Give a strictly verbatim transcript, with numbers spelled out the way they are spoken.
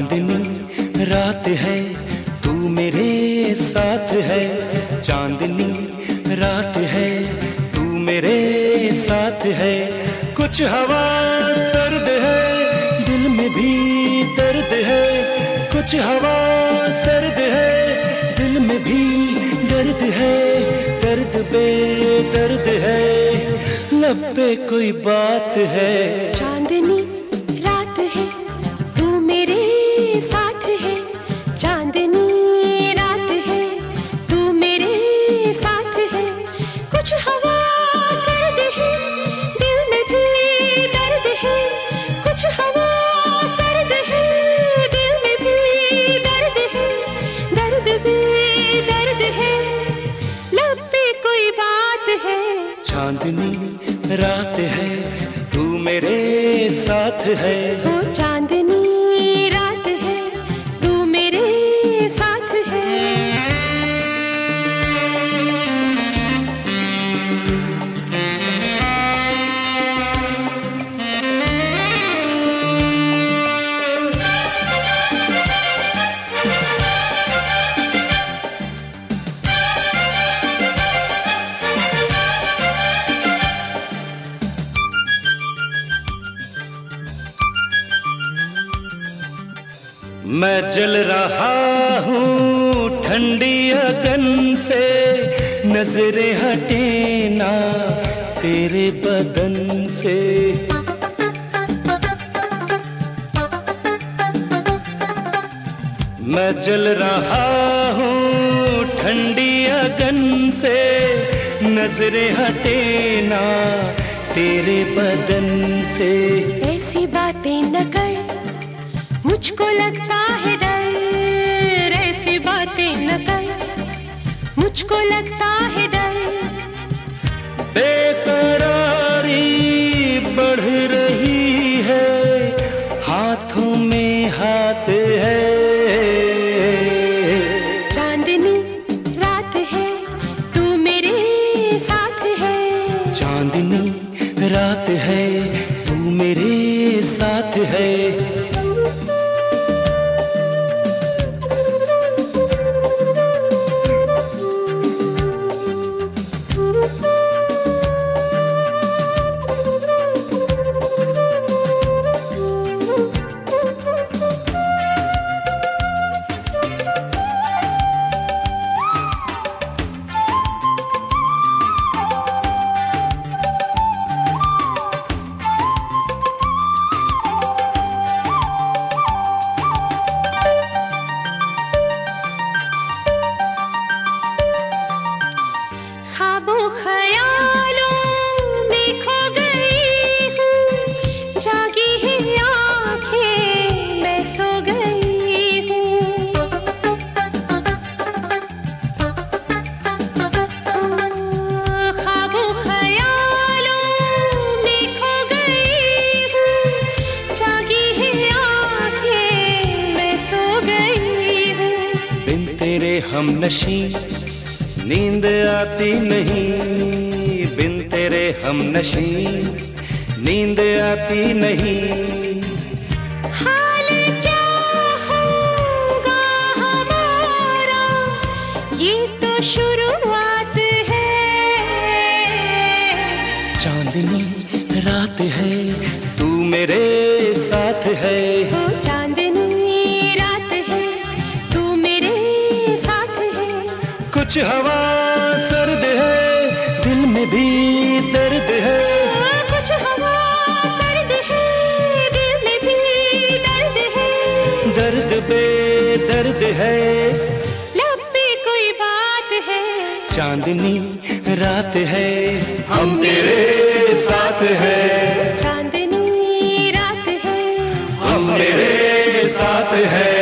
चांदनी रात है तू मेरे साथ है, चांदनी रात है तू मेरे साथ है। कुछ हवा सर्द है दिल में भी दर्द है, कुछ हवा सर्द है दिल में भी दर्द है, दर्द पे दर्द है लब पे कोई बात है। चांदनी रात है तू मेरे साथ है, चांदनी रात है तू मेरे साथ है। कुछ हवा सर्द है दिल में भी दर्द है, कुछ हवा सर्द है दिल में भी दर्द है, दर्द भी दर्द है लब पे कोई बात है। चांदनी रात है तू मेरे साथ है, हो चांदनी रात है तू मेरे साथ है। मैं जल रहा हूँ ठंडी अगन से, नजरें हटे ना तेरे बदन से। मैं जल रहा हूँ ठंडी अगन से, नजरें हटे ना तेरे बदन से। ऐसी बातें न कर मुझको लगता है डर, ऐसी बातें न कर मुझको लगता है डर। बेकरारी बढ़ रही है हाथों में हाथ है। चांदनी रात है तू मेरे साथ है, चांदनी रात है तू मेरे साथ है। हम नशी नींद आती नहीं, बिन तेरे हम नशी नींद आती नहीं। हाल क्या होगा हमारा ये तो शुरुआत है। चांदनी रात है तू मेरे साथ है, हो चांदनी रात है तू मेरे साथ है। कुछ हवा सर्द है दिल में भी दर्द है, कुछ हवा सर्द है दिल में भी दर्द है, दर्द पे दर्द है लब पे कोई बात है। चांदनी रात है हम तेरे साथ है, चांदनी रात है हम तेरे साथ है।